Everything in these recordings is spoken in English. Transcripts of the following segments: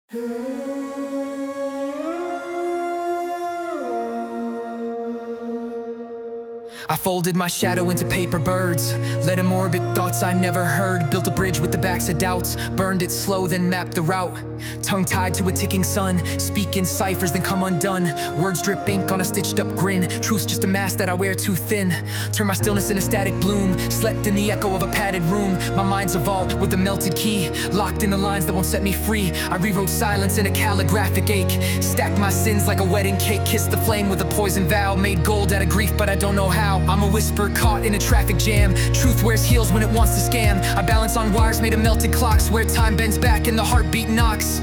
I folded my shadow into paper birds, let 'em orbit thoughts I never heard. Built a bridge with the backs of doubts, burned it slow, then mapped the route. Tongue-tied to a ticking sun, speak in ciphers, then come undone. Words drip ink on a stitched-up grin. Truth's just a mask that I wear too thin. Turn my stillness into static bloom, slept in the echo of a padded room. My mind's a vault with a melted key, locked in the lines that won't set me free. I rewrote silence in a calligraphic ache, stacked my sins like a wedding cake. Kissed the flame with a poison vow, made gold out of grief, but I don't know how. I'm a whisper caught in a traffic jam. Truth wears heels when it wants to scam. I balance on wires made of melted clocks, where time bends back and the heartbeat knocks.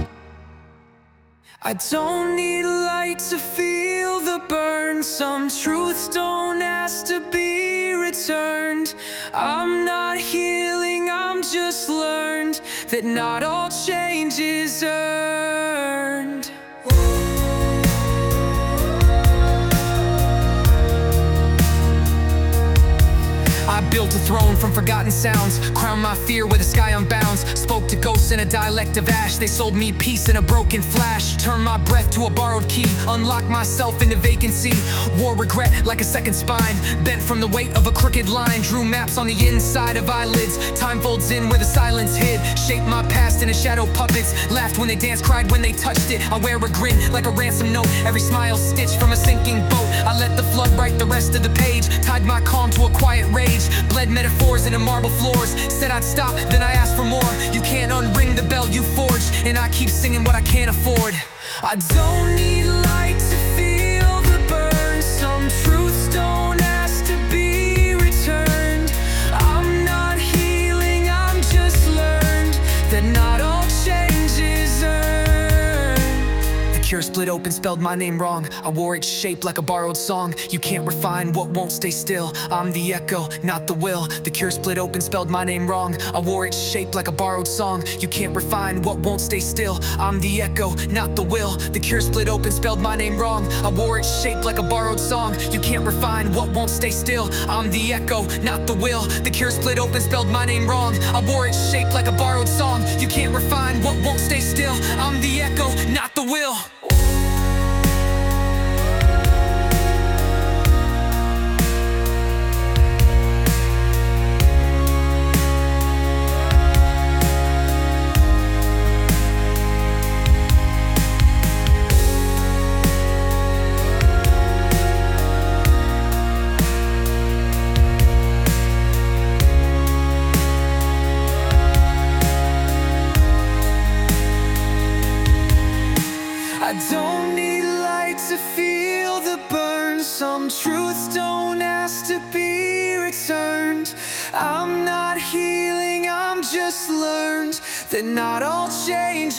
I don't need light to feel the burn. Some truths don't ask to be returned. I'm not healing, I'm just learned that not all change is earned. I built a throne from forgotten sounds, crowned my fear with a sky unbounds. Spoke to ghosts in a dialect of ash, they sold me peace in a broken flash. Turned my breath to a borrowed key, unlocked myself into vacancy. Wore regret like a second spine, bent from the weight of a crooked line. Drew maps on the inside of eyelids, time folds in where the silence hid. Shaped my past into shadow puppets, laughed when they danced, cried when they touched it. I wear a grin like a ransom note, every smile stitched from a sinking boat. I let the flood write the rest of the page, tied my calm to a quiet rage. Bled metaphors into marble floors, said I'd stop, then I asked for more. You can't unring the bell you forged, and I keep singing what I can't afford. I don't need light to feel the burn. Some truths don't ask to be returned. I'm not healing, I'm just learned that not all change is earned. The cure split open, spelled my name wrong. I wore its shape like a borrowed song. You can't refine what won't stay still. I'm the echo, not the will. The cure split open, spelled my name wrong. I wore its shape like a borrowed song. You can't refine what won't stay still. I'm the echo, not the will. The cure split open, spelled my name wrong. I wore its shape like a borrowed song. You can't refine what won't stay still. I'm the echo, not the will. The cure split open, spelled my name wrong. I wore its shape like a borrowed song. You can't refine what won't stay still. I'm the echo, not the will. I don't need light to feel the burn. Some truths don't ask to be returned. I'm not healing, I'm just learned that not all change